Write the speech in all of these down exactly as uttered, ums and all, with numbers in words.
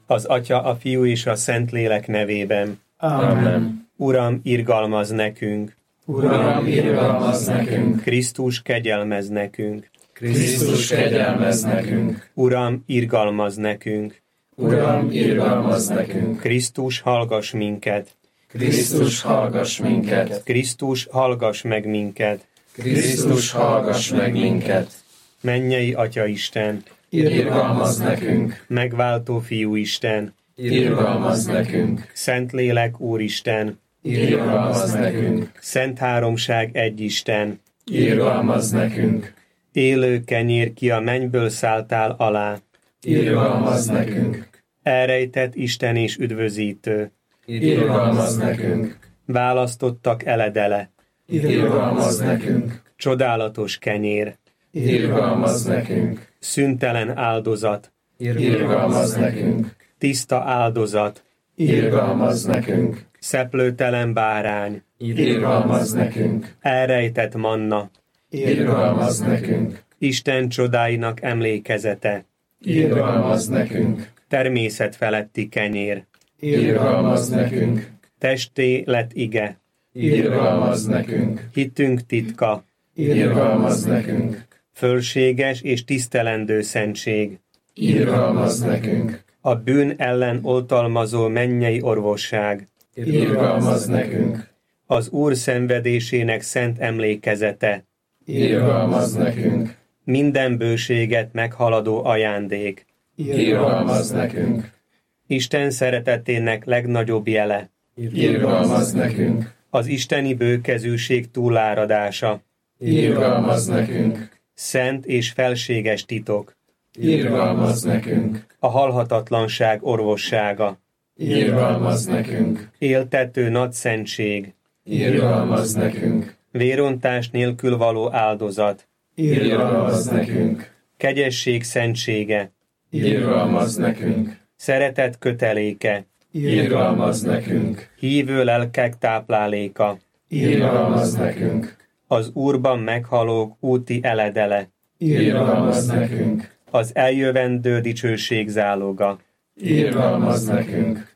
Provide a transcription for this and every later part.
Az Atya, a Fiú és a Szentlélek nevében. Amen. Uram, irgalmazz nekünk. Uram, irgalmazz nekünk. Krisztus, kegyelmezz nekünk. Krisztus, kegyelmezz nekünk. Uram, irgalmazz nekünk. Uram, irgalmazz nekünk. Krisztus, hallgass minket. Krisztus, hallgass minket. Krisztus, hallgass meg minket. Krisztus, hallgass meg minket. Mennyei Atya Isten, irgalmazz nekünk. megváltó Fiú Isten, Irgalmazz nekünk. Szentlélek Úristen, Irgalmazz nekünk. Szent Háromság egy Isten, Irgalmazz nekünk. élő kenyér, ki a mennyből szálltál alá, Irgalmazz nekünk. elrejtett Isten és üdvözítő, Irgalmazz nekünk. választottak eledele, Irgalmazz nekünk. csodálatos kenyér, Irgalmazz nekünk. szüntelen áldozat, Irgalmazz nekünk. tiszta áldozat, Irgalmazz nekünk. szeplőtelen bárány, Irgalmazz nekünk. elrejtett manna, Irgalmazz nekünk. Isten csodáinak emlékezete, Irgalmazz nekünk. természet feletti kenyér, Irgalmazz nekünk. testé lett ige, Irgalmazz nekünk. hitünk titka, Irgalmazz nekünk. fölséges és tisztelendő szentség, Irgalmazz nekünk. a bűn ellen oltalmazó mennyei orvosság, Irgalmazz nekünk. az Úr szenvedésének szent emlékezete, Irgalmazz nekünk. minden bőséget meghaladó ajándék, Irgalmazz nekünk. Isten szeretetének legnagyobb jele, Irgalmazz nekünk. az isteni bőkezűség túláradása, Irgalmazz nekünk. szent és felséges titok, Irgalmazz nekünk. a halhatatlanság orvossága, Irgalmazz nekünk. éltető nagy szentség, Irgalmazz nekünk. vérontás nélkül való áldozat, Irgalmazz nekünk. kegyesség szentsége, Irgalmazz nekünk. szeretet köteléke, Irgalmazz nekünk. hívő lelkek tápláléka, Irgalmazz nekünk. az Úrban meghalók úti eledele, Irgalmazz nekünk. az eljövendő dicsőség záloga. Irgalmazz nekünk.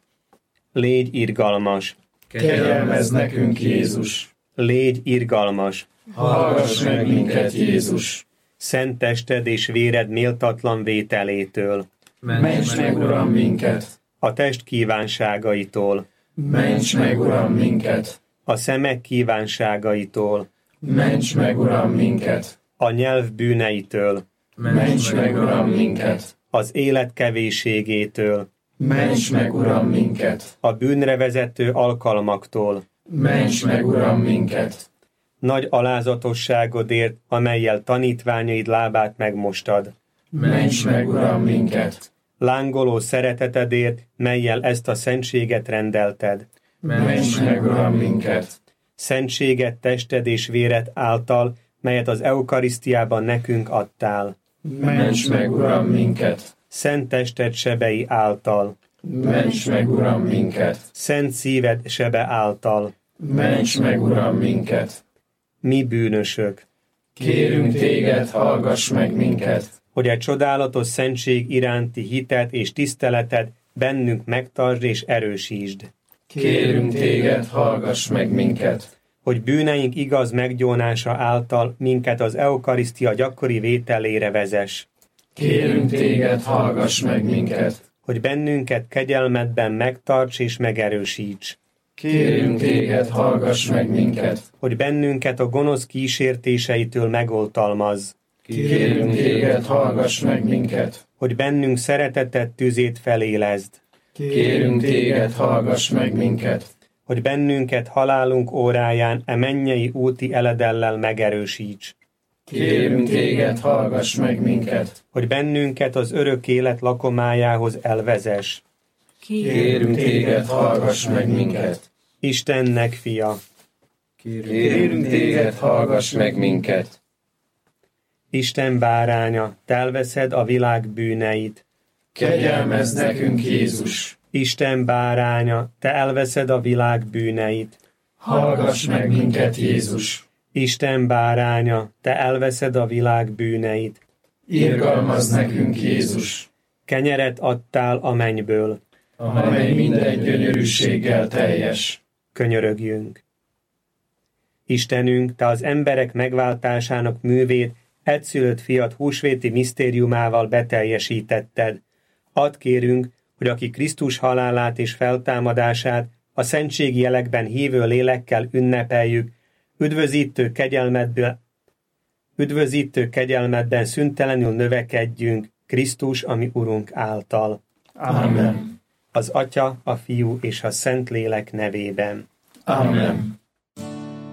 Légy irgalmas, Kegyelmezz nekünk, Jézus. légy irgalmas, Hallgass meg minket, Jézus. szent tested és véred méltatlan vételétől, Ments meg, Uram, minket. a test kívánságaitól, Ments meg, Uram, minket. a szemek kívánságaitól, Ments meg, Uram, minket. a nyelv bűneitől, Ments meg, Uram, minket. az élet kevésségétől, Ments meg, Uram, minket. a bűnre vezető alkalmaktól, Ments meg, Uram, minket. nagy alázatosságodért, amellyel tanítványaid lábát megmostad, Ments meg, Uram, minket. lángoló szeretetedért, mellyel ezt a szentséget rendelted, Ments meg, Uram, minket. szentséget tested és véred által, melyet az eukarisztiában nekünk adtál, Ments meg, Uram, minket. szent tested sebei által, Ments meg, Uram, minket. szent szíved sebe által, Ments meg, Uram, minket. mi bűnösök, Kérünk téged, hallgass meg minket. hogy egy csodálatos szentség iránti hitet és tiszteletet bennünk megtartsd és erősítsd, Kérünk téged, hallgass meg minket. hogy bűneink igaz meggyónása által minket az eukarisztia gyakori vételére vezess, Kérünk téged, hallgass meg minket. hogy bennünket kegyelmedben megtarts és megerősíts, Kérünk téged, hallgass meg minket. hogy bennünket a gonosz kísértéseitől megoltalmazz, Kérünk téged, hallgass meg minket. hogy bennünk szereteted tüzét felélezd, Kérünk téged, hallgass meg minket. hogy bennünket halálunk óráján e mennyei úti eledellel megerősíts, Kérünk téged, hallgass meg minket. hogy bennünket az örök élet lakomájához elvezess. Kérünk téged, hallgass meg minket. Istennek fia, Kérünk téged, hallgass meg minket. Isten báránya, te elveszed a világ bűneit. Kegyelmezz nekünk, Jézus. Isten báránya, te elveszed a világ bűneit. Hallgass meg minket, Jézus. Isten báránya, te elveszed a világ bűneit. Irgalmazz nekünk, Jézus. Kenyeret adtál a mennyből, amely minden gyönyörűséggel teljes. Könyörögjünk. Istenünk, Te az emberek megváltásának művét egyszülött fiad húsvéti misztériumával beteljesítetted. Add kérünk, hogy aki Krisztus halálát és feltámadását a szentségi jelekben hívő lélekkel ünnepeljük, üdvözítő kegyelmedből, üdvözítő kegyelmedben szüntelenül növekedjünk Krisztus, ami Urunk által. Amen. Az Atya, a Fiú és a Szentlélek nevében. Amen.